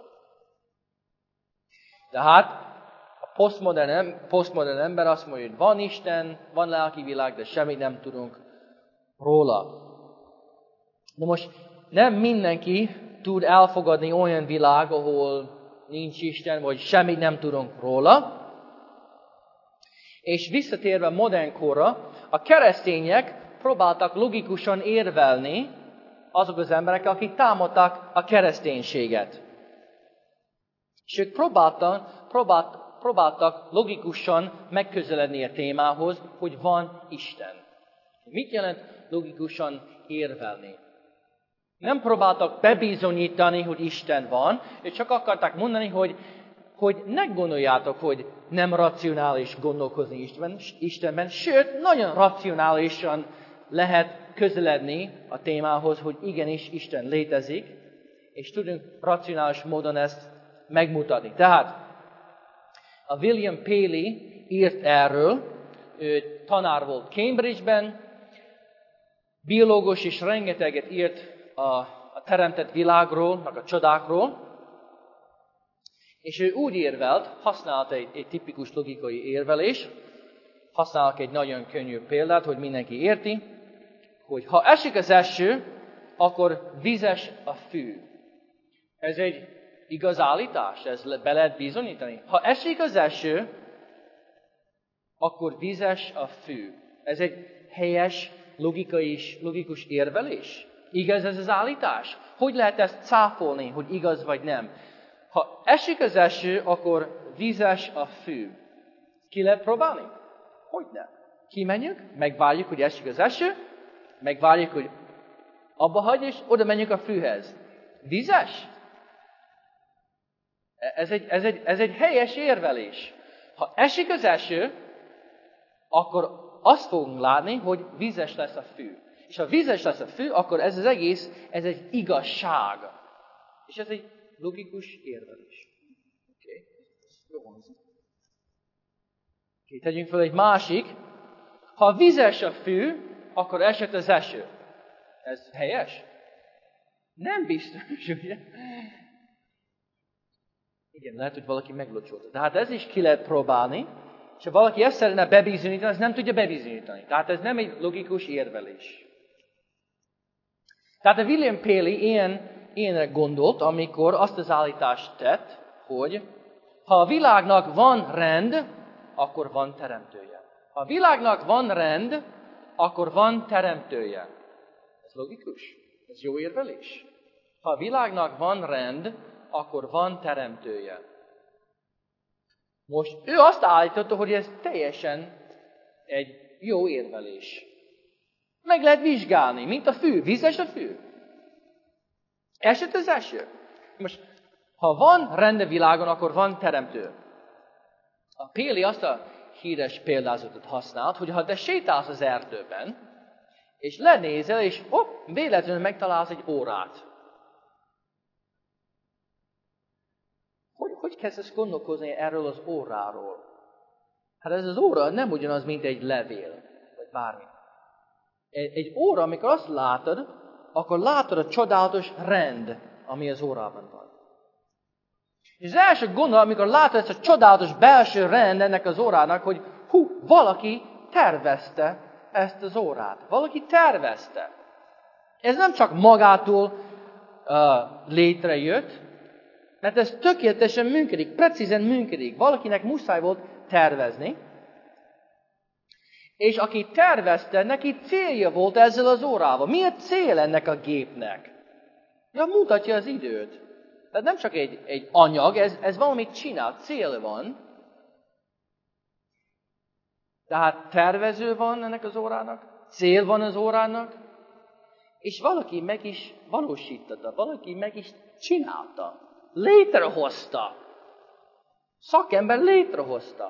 Tehát a posztmodern, posztmodern ember azt mondja, hogy van Isten, van lelki világ, de semmit nem tudunk róla. De most nem mindenki tud elfogadni olyan világ, ahol nincs Isten, vagy semmit nem tudunk róla. És visszatérve modern korra, a keresztények próbáltak logikusan érvelni azok az emberek, akik támadták a kereszténységet. És ők próbáltak, próbált, próbáltak logikusan megközeledni a témához, hogy van Isten. Mit jelent logikusan érvelni? Nem próbáltak bebizonyítani, hogy Isten van, és csak akarták mondani, hogy, hogy ne gondoljátok, hogy nem racionális gondolkozni Istenben, Istenben, sőt, nagyon racionálisan lehet közeledni a témához, hogy igenis Isten létezik, és tudunk racionális módon ezt megmutatni. Tehát a William Paley írt erről, ő tanár volt Cambridge-ben, biológus és rengeteget írt a, a teremtett világról, meg a csodákról, és ő úgy érvelt, használt egy, egy tipikus logikai érvelés, használok egy nagyon könnyű példát, hogy mindenki érti, hogy ha esik az eső, akkor vizes a fű. Ez egy igaz állítás, ez be lehet bizonyítani. Ha esik az eső, akkor vizes a fű. Ez egy helyes, logikai, logikus érvelés. Igaz ez az állítás? Hogy lehet ezt cáfolni, hogy igaz vagy nem? Ha esik az eső, akkor vizes a fű. Ki lehet próbálni? Hogyne. Kimenjünk, megvárjuk, hogy esik az eső, megvárjuk, hogy abba hagy, és oda menjünk a fűhez. Vizes? Ez egy, ez, egy, ez egy helyes érvelés. Ha esik az eső, akkor azt fogunk látni, hogy vízes lesz a fű. És ha vízes lesz a fű, akkor ez az egész, ez egy igazság. És ez egy logikus érvelés. Oké? Okay. Jó hangzik. Okay, tegyünk fel egy másik. Ha vízes a fű, akkor esett az eső. Ez helyes? Nem biztos, ugye? Igen, lehet, hogy valaki meglocsolta. De hát ez is ki lehet próbálni. és ha valaki ezt szeretne bebizonyítani, az nem tudja bebizonyítani. Tehát ez nem egy logikus érvelés. Tehát a William Paley ilyen, ilyenre gondolt, amikor azt az állítást tett, hogy ha a világnak van rend, akkor van teremtője. Ha a világnak van rend, akkor van teremtője. Ez logikus? Ez jó érvelés? Ha a világnak van rend, akkor van teremtője. Most ő azt állította, hogy ez teljesen egy jó érvelés. Meg lehet vizsgálni, mint a fű. Vízes a fű. Esett az eső. Most, ha van rend a világon, akkor van teremtő. A Paley azt a híres példázatot használt, hogy ha te sétálsz az erdőben, és lenézel, és hopp, véletlenül megtalálsz egy órát. Hogy, hogy kezdesz gondolkozni erről az óráról? Hát ez az óra nem ugyanaz, mint egy levél, vagy bármi. Egy, egy óra, amikor azt látod, akkor látod a csodálatos rend, ami az órában van. És az első gondolat, amikor látod ezt a csodálatos belső rend ennek az órának, hogy hú, valaki tervezte ezt az órát. Valaki tervezte. Ez nem csak magától uh, létrejött, mert ez tökéletesen működik, precízen működik. Valakinek muszáj volt tervezni, és aki tervezte, neki célja volt ezzel az órával. Mi a cél ennek a gépnek? Ja, mutatja az időt. Tehát nem csak egy, egy anyag, ez, ez valamit csinál, cél van. Tehát tervező van ennek az órának, cél van az órának, és valaki meg is valósította, valaki meg is csinálta, létrehozta. Szakember létrehozta.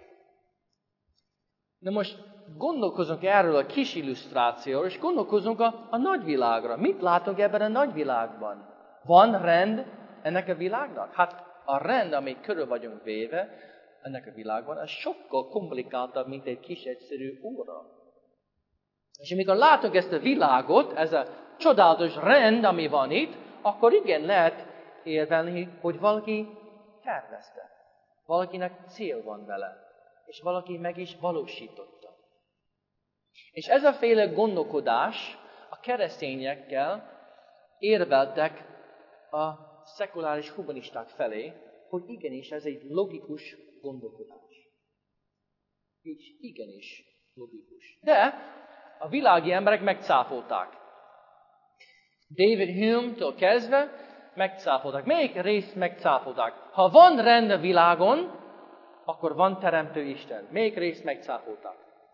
De most gondolkozunk erről a kis illusztrációról, és gondolkozunk a, a nagyvilágra. Mit látunk ebben a nagyvilágban? Van rend ennek a világnak? Hát a rend, amit körül vagyunk véve ennek a világban, az sokkal komplikáltabb, mint egy kis egyszerű óra. És amikor látunk ezt a világot, ez a csodálatos rend, ami van itt, akkor igen, lehet érvelni, hogy valaki tervezte. Valakinek cél van vele. És valaki meg is valósította. És ez a féle gondolkodás a keresztényekkel érveltek a szekuláris humanisták felé, hogy igenis ez egy logikus gondolkodás. Így igenis logikus. De a világi emberek megcáfolták. David Hume-től kezdve megcáfolták. Melyik részt megcáfolták? Ha van rend a világon, akkor van teremtő Isten. Melyik részt megcáfolták?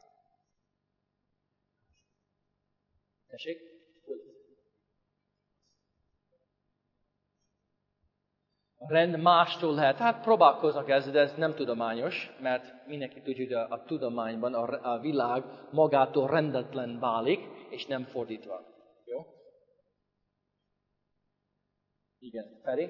Tessék? A rend mástól lehet. Hát próbálkoznak ezzel, de ez nem tudományos, mert mindenki tudja, hogy a, a tudományban a, a világ magától rendetlen válik, és nem fordítva. Jó? Igen, Feri?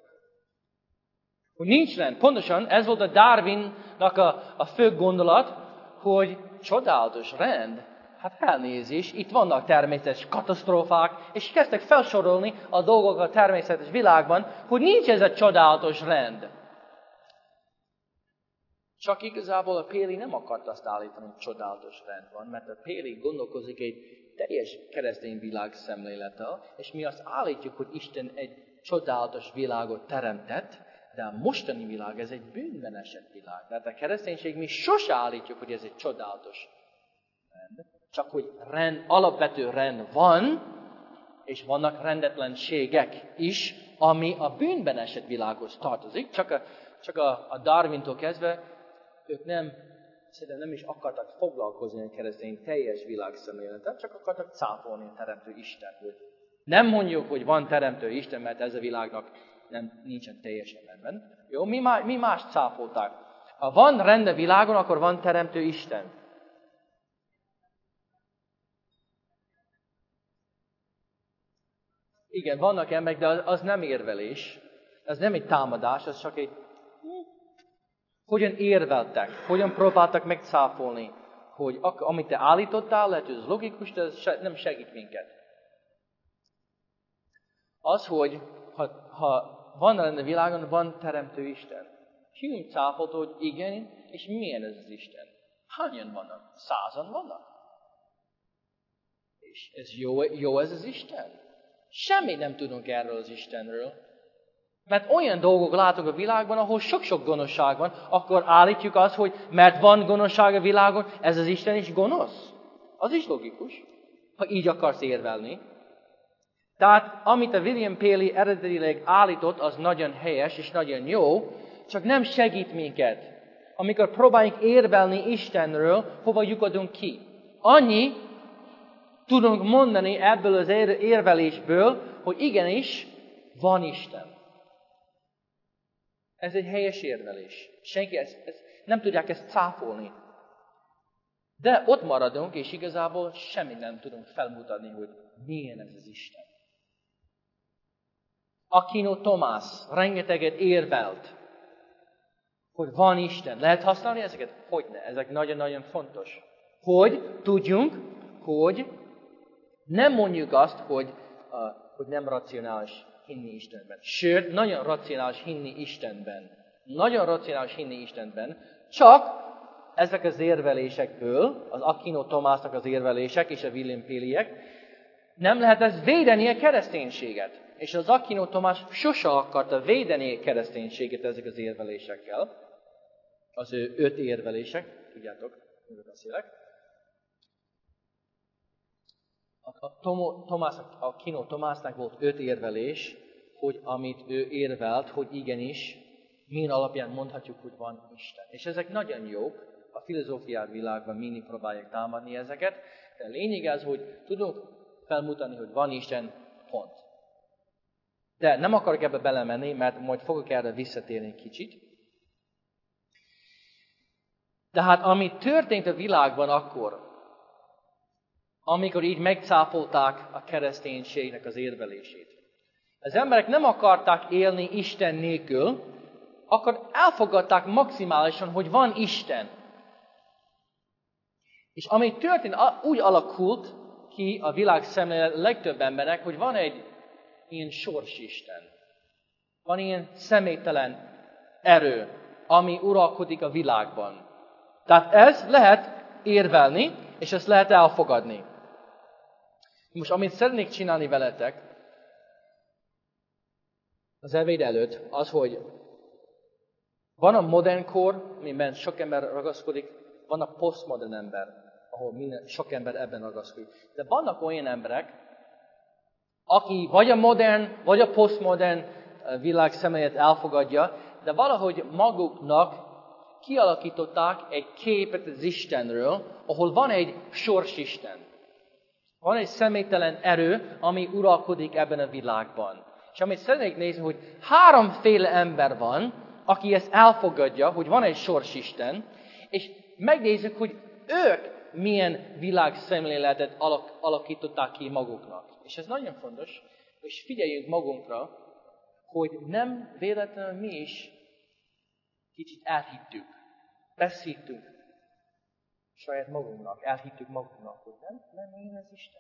Hogy nincs rend. Pontosan ez volt a Darwinnak a, a fő gondolat, hogy csodálatos rend. Hát elnézés, itt vannak természetes katasztrófák, és kezdtek felsorolni a dolgokat a természetes világban, hogy nincs ez a csodálatos rend. Csak igazából a Paley nem akart azt állítani, hogy csodálatos rend van, mert a Paley gondolkozik egy teljes keresztény világ szemlélettel, és mi azt állítjuk, hogy Isten egy csodálatos világot teremtett, de a mostani világ, ez egy bűnben esett világ. Tehát a kereszténység, mi sose állítjuk, hogy ez egy csodálatos rend. Csak hogy rend, alapvető rend van, és vannak rendetlenségek is, ami a bűnben esett világhoz tartozik. Csak a, csak a, a Darwintól kezdve ők nem, szerintem nem is akartak foglalkozni a keresztény teljes világszemlélettel, csak akartak cáfolni a teremtő Istent. Nem mondjuk, hogy van teremtő Isten, mert ez a világnak nem, nincsen teljesen rendben. Jó, mi, má, mi más cáfolták? Ha van rend a világon, akkor van teremtő Isten. Igen, vannak emberek, de az, az nem érvelés. Az nem egy támadás, az csak egy... Hogyan érveltek, hogyan próbáltak megcáfolni, hogy amit te állítottál, lehet, hogy ez logikus, de ez nem segít minket. Az, hogy ha, ha van rend a világon, van teremtő Isten. Hume cáfolta, hogy igen, és milyen ez az Isten? Hányan vannak? Százan vannak? És ez jó, jó ez az Isten? Semmit nem tudunk erről az Istenről. Mert olyan dolgok látunk a világban, ahol sok-sok gonoszság van, akkor állítjuk azt, hogy mert van gonoszság a világon, ez az Isten is gonosz. Az is logikus, ha így akarsz érvelni. Tehát amit a William Paley eredetileg állított, az nagyon helyes és nagyon jó, csak nem segít minket. Amikor próbáljuk érvelni Istenről, hova lyukadunk ki. Annyi tudunk mondani ebből az érvelésből, hogy igenis van Isten. Ez egy helyes érvelés. Senki ezt, ezt, nem tudják ezt cáfolni. De ott maradunk, és igazából semmit nem tudunk felmutatni, hogy milyen ez az Isten. Aquino Tomás rengeteget érvelt, hogy van Isten. Lehet használni ezeket? Hogyne. Ezek nagyon-nagyon fontos. Hogy tudjunk, hogy nem mondjuk azt, hogy, uh, hogy nem racionális hinni Istenben. Sőt, nagyon racionális hinni Istenben. Nagyon racionális hinni Istenben. Csak ezek az érvelésekből, az Aquino Tomásnak az érvelések és a William Paleyek, nem lehet ez védeni a kereszténységet. És az Aquino Tomás sose akarta védeni a kereszténységet ezek az érvelésekkel. Az ő öt érvelések, tudjátok, miről beszélek. A Tomás, Aquino Tomásnak volt öt érvelés, hogy amit ő érvelt, hogy igenis, min alapján mondhatjuk, hogy van Isten. És ezek nagyon jók, a filozófiát világban mindig próbálják támadni ezeket, de a lényeg az, hogy tudunk felmutatni, hogy van Isten, pont. De nem akarok ebbe belemenni, mert majd fogok erre visszatérni kicsit. De hát ami történt a világban akkor, amikor így megcáfolták a kereszténységnek az érvelését. Az emberek nem akarták élni Isten nélkül, akkor elfogadták maximálisan, hogy van Isten. És ami történt, úgy alakult ki a világ szemlélet legtöbb embernek, hogy van egy ilyen sorsisten. Van ilyen személytelen erő, ami uralkodik a világban. Tehát ez lehet érvelni, és ezt lehet elfogadni. Most amit szeretnék csinálni veletek, az ebéd előtt, az, hogy van a modern kor, amiben sok ember ragaszkodik, van a posztmodern ember, ahol minden, sok ember ebben ragaszkodik. De vannak olyan emberek, aki vagy a modern, vagy a posztmodern világ szemlélet elfogadja, de valahogy maguknak kialakították egy képet az Istenről, ahol van egy sorsisten. Van egy személytelen erő, ami uralkodik ebben a világban. És amit szeretnék nézni, hogy háromféle ember van, aki ezt elfogadja, hogy van egy sorsisten, és megnézzük, hogy ők milyen világszemléletet alak, alakították ki maguknak. És ez nagyon fontos, és figyeljünk magunkra, hogy nem véletlenül mi is kicsit elhittük, beszéltünk saját magunknak, elhittük magunknak, hogy nem, nem én az Isten.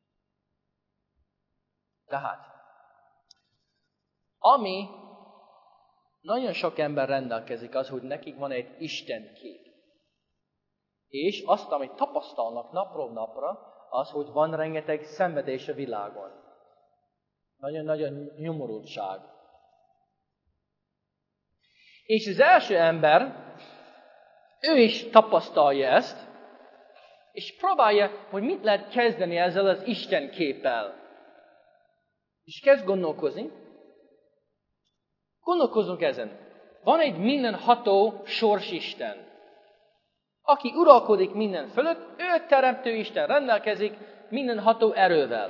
Tehát, ami nagyon sok ember rendelkezik az, hogy nekik van egy Isten kép. És azt, amit tapasztalnak napról napra, az, hogy van rengeteg szenvedés a világon. Nagyon-nagyon nyomorultság. És az első ember, ő is tapasztalja ezt, és próbálja, hogy mit lehet kezdeni ezzel az Isten képpel. És kezd gondolkozni. Gondolkozunk ezen. Van egy mindenható sorsisten, aki uralkodik minden fölött, ő teremtő Isten, rendelkezik mindenható erővel.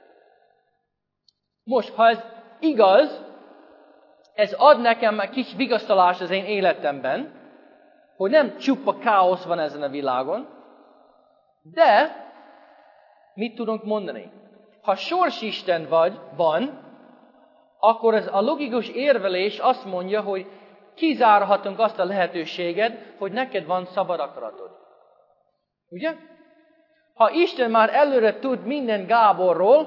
Most, ha ez igaz, ez ad nekem egy kis vigasztalás az én életemben, hogy nem csupa káosz van ezen a világon, de mit tudunk mondani? Ha sorsisten vagy, van, akkor ez a logikus érvelés azt mondja, hogy kizárhatunk azt a lehetőséget, hogy neked van szabad akaratod. Ugye? Ha Isten már előre tud minden Gáborról,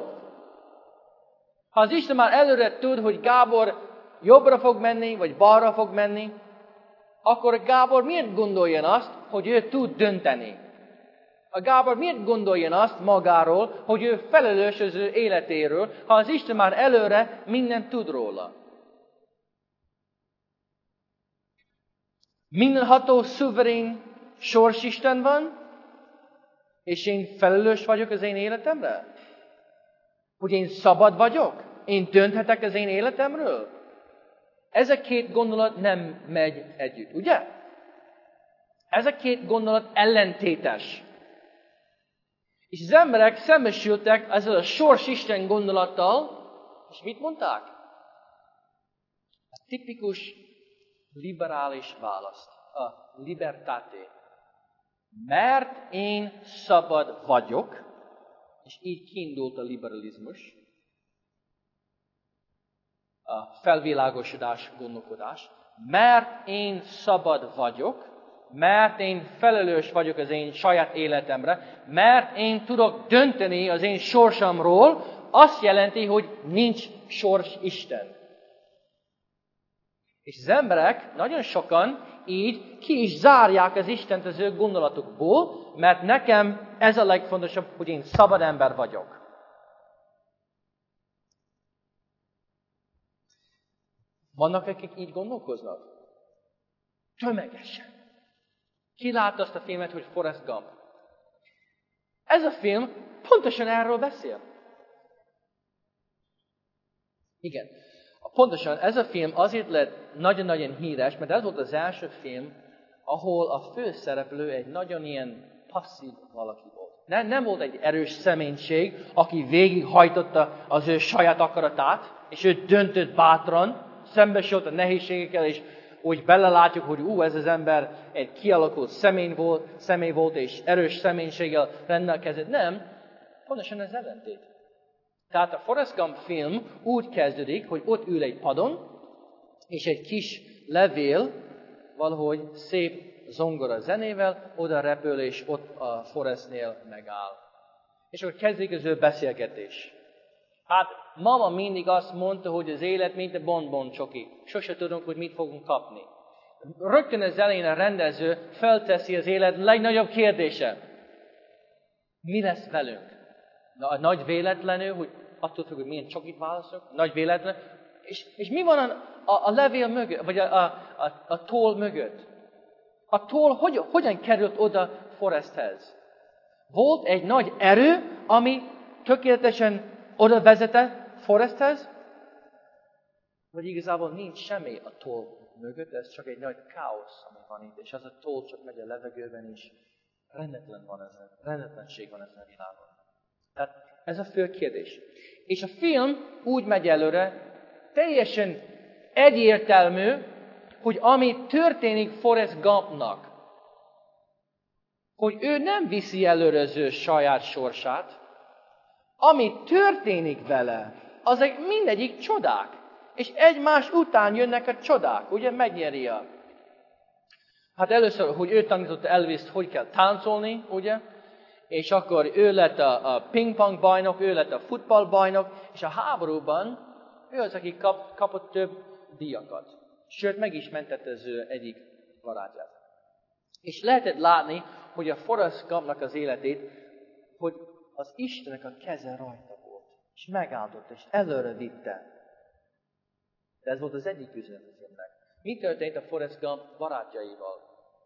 ha az Isten már előre tud, hogy Gábor jobbra fog menni, vagy balra fog menni, akkor Gábor miért gondoljon azt, hogy ő tud dönteni? A Gábor miért gondoljon azt magáról, hogy ő felelős az ő életéről, ha az Isten már előre mindent tud róla? Mindenható, szuverén sorsisten van, és én felelős vagyok az én életemre? Hogy én szabad vagyok? Én dönthetek az én életemről? Ez a két gondolat nem megy együtt, ugye? Ez a két gondolat ellentétes. És az emberek szembesültek ezzel a sorsisten gondolattal, és mit mondták? A tipikus liberális választ, a libertate. Mert én szabad vagyok, és így kiindult a liberalizmus, a felvilágosodás, gondolkodás, mert én szabad vagyok, mert én felelős vagyok az én saját életemre, mert én tudok dönteni az én sorsamról, azt jelenti, hogy nincs sors Isten. És az emberek, nagyon sokan így ki is zárják az Istent az ő gondolatukból, mert nekem ez a legfontosabb, hogy én szabad ember vagyok. Vannak, akik így gondolkoznak? Tömegesen. Ki látta azt a filmet, hogy Forrest Gump? Ez a film pontosan erről beszél. Igen. Pontosan ez a film azért lett nagyon-nagyon híres, mert ez volt az első film, ahol a főszereplő egy nagyon ilyen passzív valaki volt. Nem, nem volt egy erős személyiség, aki végighajtotta az ő saját akaratát, és ő döntött bátran, szembesült a nehézségekkel, és úgy belelátjuk, hogy ú, ez az ember egy kialakult személy volt, személy volt, és erős személyiséggel rendelkezett. Nem, pontosan ez ellentét. Tehát a Forrest Gump film úgy kezdődik, hogy ott ül egy padon, és egy kis levél, valahogy szép zongora zenével, oda repül, és ott a Forrestnél megáll. És akkor kezdik az ő beszélgetés. Hát mama mindig azt mondta, hogy az élet mint a bonbon csoki. Sose tudunk, hogy mit fogunk kapni. Rögtön az elején a rendező felteszi az élet legnagyobb kérdése. Mi lesz velünk? Na, a nagy véletlenül, hogy attól függ, hogy milyen csokit válaszok, nagy véletlen. És, és mi van a, a, a levél mögött, vagy a, a, a, a toll mögött? A toll hogy, hogyan került oda Forresthez? Volt egy nagy erő, ami tökéletesen oda vezetett Forresthez, vagy igazából nincs semmi a toll mögött, ez csak egy nagy káosz, ami van itt, és az a toll csak megy a levegőben, és rendetlen van ez, rendetlenség van ezen a világon. Tehát ez a fő kérdés. És a film úgy megy előre, teljesen egyértelmű, hogy ami történik Forrest Gumpnak, hogy ő nem viszi előre az ő saját sorsát, ami történik vele, azok mindegyik csodák. És egymás után jönnek a csodák, ugye, megnyeri a... Hát először, hogy ő tanította Elvis-t, hogy kell táncolni, ugye, és akkor ő lett a, a pingpong bajnok, ő lett a futball bajnok, és a háborúban ő az, aki kap, kapott több díjakat. Sőt, meg is mentette az ő egyik barátját. És lehetett látni, hogy a Forrest Gumpnak az életét, hogy az Istennek a keze rajta volt, és megáldott, és előre vitte. De ez volt az egyik üzenet az filmnek. Mi történt a Forrest Gump barátjaival?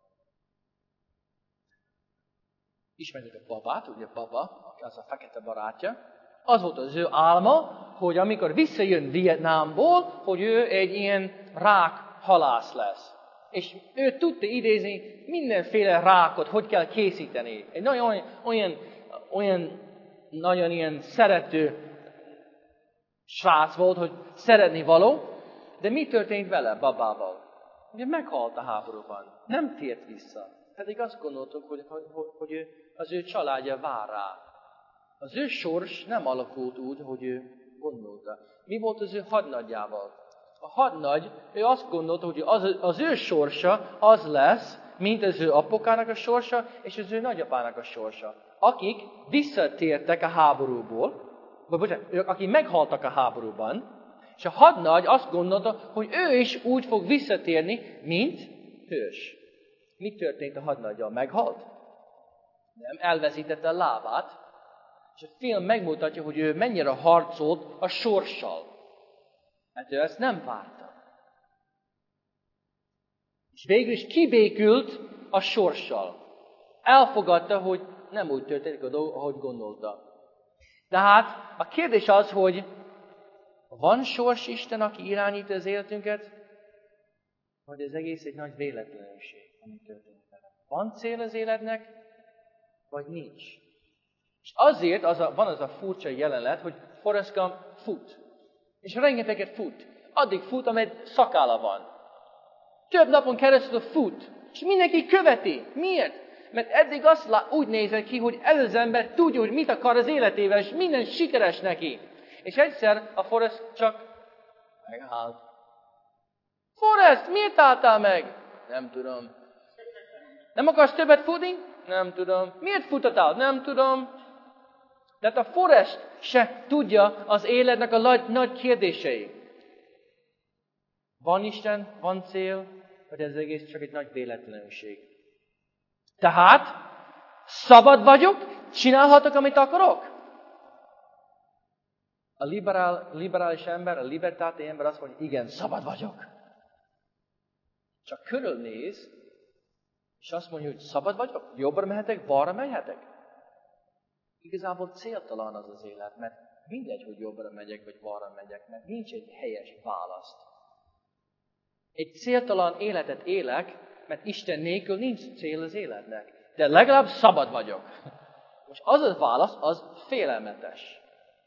Ismerjük a babát, ugye baba, az a fekete barátja. Az volt az ő álma, hogy amikor visszajön Vietnámból, hogy ő egy ilyen rák halász lesz. És ő tudta idézni mindenféle rákot, hogy kell készíteni. Egy nagyon olyan, olyan nagyon ilyen szerető srác volt, hogy szeretni való, de mi történt vele, babával? Ugye meghalt a háborúban, nem tért vissza. Pedig azt gondoltuk, hogy, hogy, hogy ő, az ő családja vár rá. Az ő sors nem alakult úgy, hogy ő gondolta. Mi volt az ő hadnagyjával? A hadnagy, ő azt gondolta, hogy az, az ő sorsa az lesz, mint az ő apukának a sorsa, és az ő nagyapának a sorsa. Akik visszatértek a háborúból, vagy bocsánat, ők, akik meghaltak a háborúban, és a hadnagy azt gondolta, hogy ő is úgy fog visszatérni, mint hős. Mi történt a hadnaggyal? Meghalt? Nem, elveszítette a lábát. És a film megmutatja, hogy ő mennyire harcolt a sorssal. Hát ő ezt nem várta. És végül is kibékült a sorssal. Elfogadta, hogy nem úgy történik a dolog, ahogy gondolta. Tehát a kérdés az, hogy van sors Isten, aki irányít az életünket, vagy ez egész egy nagy véletlenség, ami történik vele. Van cél az életnek, vagy nincs? És azért az a, van az a furcsa jelenet, hogy Forrest Gump fut. És rengeteget fut. Addig fut, amely szakálla van. Több napon keresztül fut. És mindenki követi. Miért? Mert eddig azt lá- úgy nézett ki, hogy ez az ember tudja, hogy mit akar az életével, és minden sikeres neki. És egyszer a Forrest csak megállt. Forrest, miért álltál meg? Nem tudom. Nem akarsz többet futni? Nem tudom. Miért futottál? Nem tudom. Tehát a Forrest se tudja az életnek a nagy, nagy kérdései. Van Isten, van cél, vagy ez egész csak egy nagy véletlenség. Tehát szabad vagyok, csinálhatok, amit akarok. A liberál, liberális ember, a libertáti ember azt mondja, igen, szabad vagyok. Csak körülnéz, és azt mondja, hogy szabad vagyok, jobbra mehetek, balra mehetek. Igazából céltalan az az élet, mert mindegy, hogy jobbra megyek, vagy balra megyek, mert nincs egy helyes választ. Egy céltalan életet élek, mert Isten nélkül nincs cél az életnek. De legalább szabad vagyok. Most az a válasz, az félelmetes.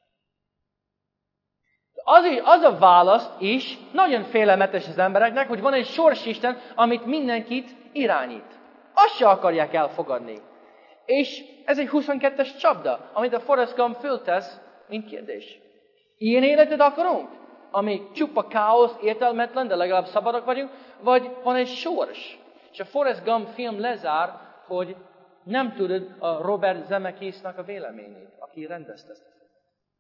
Az, az a válasz is nagyon félelmetes az embereknek, hogy van egy sorsisten, amit mindenkit irányít. Azt se akarják elfogadni. És ez egy huszonkettes csapda, amit a Forrest Gump föltesz, mint kérdés. Ilyen életet akarunk? Ami csupa káosz, értelmetlen, de legalább szabadok vagyunk, vagy van egy sors? És a Forrest Gump film lezár, hogy nem tudod a Robert Zemeckisnek a véleményét, aki rendezte ezt a filmet.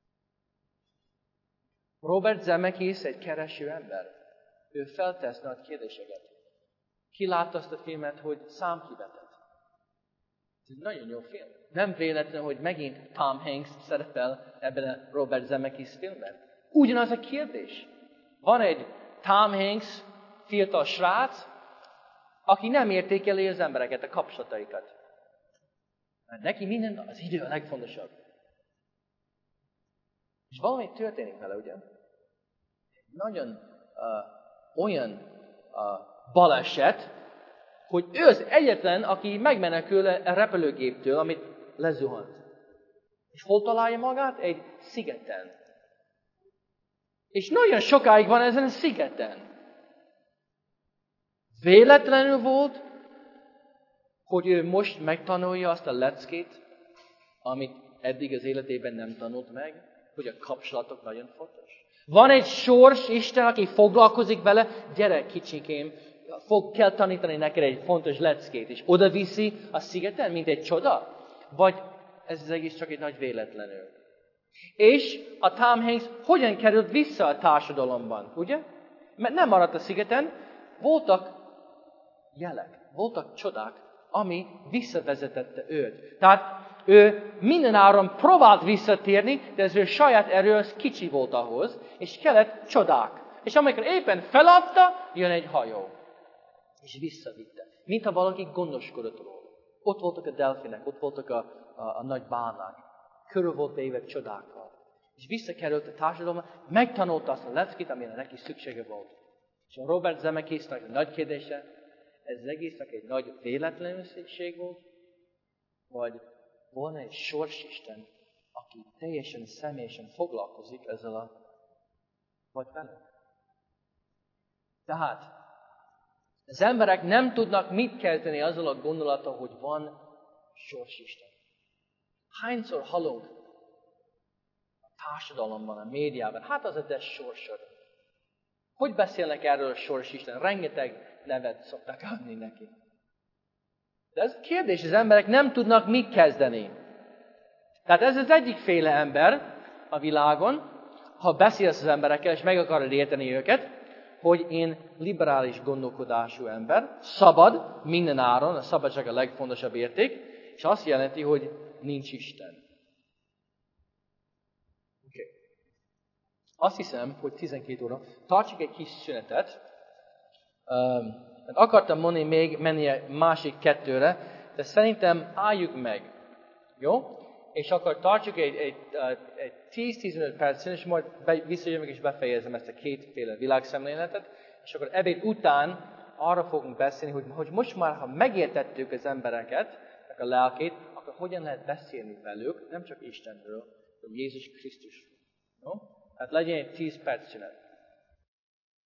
Robert Zemeckis egy kereső ember. Ő feltesz nagy kérdéseket. Ki látta azt a filmet, hogy számkivetett? Ez egy nagyon jó film. Nem véletlen, hogy megint Tom Hanks szerepel ebben a Robert Zemeckis filmben. Ugyanaz a kérdés. Van egy Tom Hanks fiatal srác, aki nem értékeli az embereket, a kapcsolataikat. Mert neki minden, az idő a legfontosabb. És valami történik vele, ugye? Nagyon uh, olyan uh, baleset, hogy ő az egyetlen, aki megmenekül a repülőgéptől, amit lezuhant. És hol találja magát? Egy szigeten. És nagyon sokáig van ezen a szigeten. Véletlenül volt, hogy ő most megtanulja azt a leckét, amit eddig az életében nem tanult meg, hogy a kapcsolatok nagyon fontos. Van egy sors Isten, aki foglalkozik vele, gyere kicsikém, fog, kell tanítani neked egy fontos leckét, és oda viszi a szigeten, mint egy csoda? Vagy ez az egész csak egy nagy véletlenül? És a Tom Hanks hogyan került vissza a társadalomban, ugye? Mert nem maradt a szigeten, voltak jelek, voltak csodák, ami visszavezetette őt. Tehát ő mindenáron próbált visszatérni, de az ő saját erő az kicsi volt ahhoz, és kellett csodák. És amikor éppen feladta, jön egy hajó. És visszavitte. Mintha valaki gondoskodott róla. Ott voltak a delfinek, ott voltak a, a, a nagy bánák. Körül volt véve csodákkal. És visszakerült a társadalomba, megtanulta azt a leckét, amire neki szüksége volt. És a Robert Zemeckisnek a nagy kérdése, ez az egésznek egy nagy véletlenség volt, vagy volna egy sorsisten, aki teljesen személyesen foglalkozik ezzel a vagy vele. Tehát az emberek nem tudnak mit kezdeni azzal a gondolattal, hogy van sorsisten. Hányszor hallunk a társadalomban, a médiában, hát az a te sorsod. Hogy beszélnek erről a sorsisten? Rengeteg nevet szoktak adni neki. De ez kérdés, az emberek nem tudnak mit kezdeni. Tehát ez az egyik féle ember a világon, ha beszélsz az emberekkel, és meg akarod érteni őket, hogy én liberális gondolkodású ember, szabad minden áron, a szabadság a legfontosabb érték, és azt jelenti, hogy nincs Isten. Okay. Azt hiszem, hogy tizenkét óra. Tartsuk egy kis szünetet. Um, akartam mondani még menni a másik kettőre, de szerintem álljuk meg. Jó? És akkor tartsuk egy, egy, egy tíz-tizenöt percen, és majd visszajövök és befejezem ezt a kétféle világszemléletet, és akkor ebéd után arra fogunk beszélni, hogy, hogy most már, ha megértettük az embereket, a lelkét, akkor hogyan lehet beszélni velük, nem csak Istenről, hanem Jézus Krisztusról. Jó? Tehát legyen egy tíz perc szünet.